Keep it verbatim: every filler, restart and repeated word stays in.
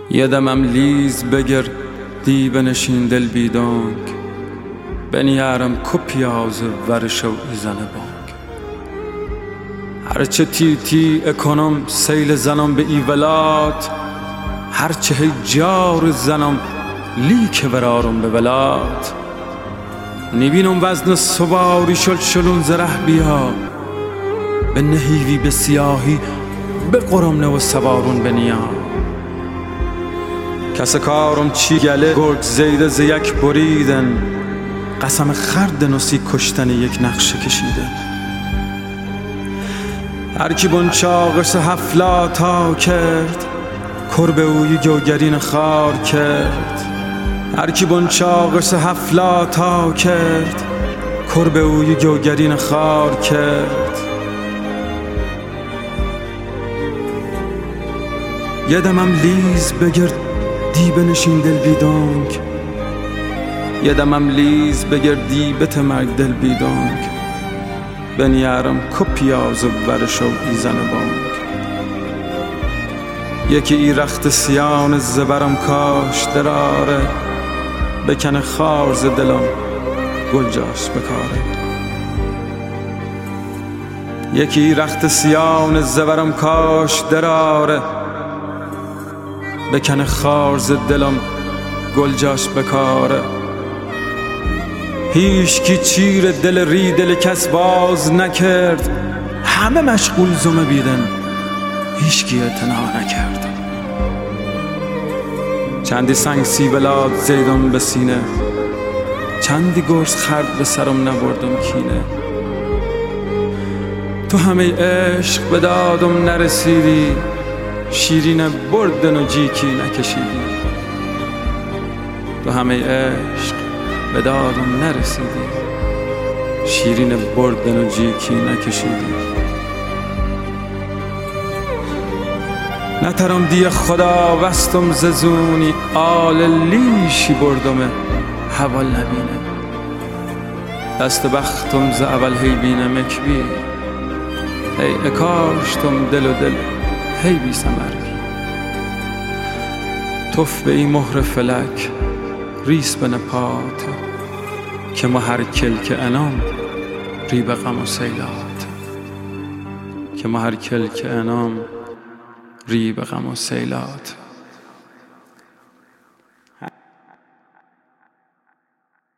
یه دمم لیز بگر دی بنشین دل بیدانگ بنیارم کو پیازه ورشو ایزنه بانگ هرچه تی تی اکنم سیل زنم به ایولات هرچه هی جار زنم لیک ورارم به ولات نبینم وزن سواری شل شلون زره بیا به نهیوی به سیاهی به قرم نو سوارون به نیا کس کارم چی گله گرگ زیده ز یک بریدن قسم خرد نسی کشتن یک نقشه کشیده هر کی بنچاقش هفلاتا کرد کرب اوی گوگرین خار کرد هر کی بنچاقش هفلاتا کرد کرب اوی گوگرین خار کرد یه دمم لیز بگرد دی بنشین دل بیدانگ یه دمم لیز بگردی بت مرگ دل بیدانگ بنیارم کو پیاز ورشو ایزن بانگ یکی ای رخت سیان زبرم کاش دراره بکنه خارز دلم گل جاش بکاره یکی ای رخت سیان زبرم کاش دراره بکنه خارز دلم گل جاش بکاره هیچ کی چیر دل ری دل کس باز نکرد همه مشغول زمه بیدن هیچ کی اعتنا نکرد چندی سنگ سی بلاد زیدم به سینه چندی گرز خرد به سرم نبردم کینه تو همه عشق به دادم نرسیدی شیرین بردن و جیکی نکشیدی تو همه عشق به دادم نرسیدی شیرین بردن و جیکی نکشیدی نترم دی خدا وستم ززونی آل لیشی بردمه حوال نبینه دست بختم ز اول هی بینه مکبی هی اکاشتم دل و دل هی بی سمرگی توف به این مهر فلک ریس به نپات که ما هر کل که انام ری به غم و سیلات که ما هر کل که انام ری به غم و سیلات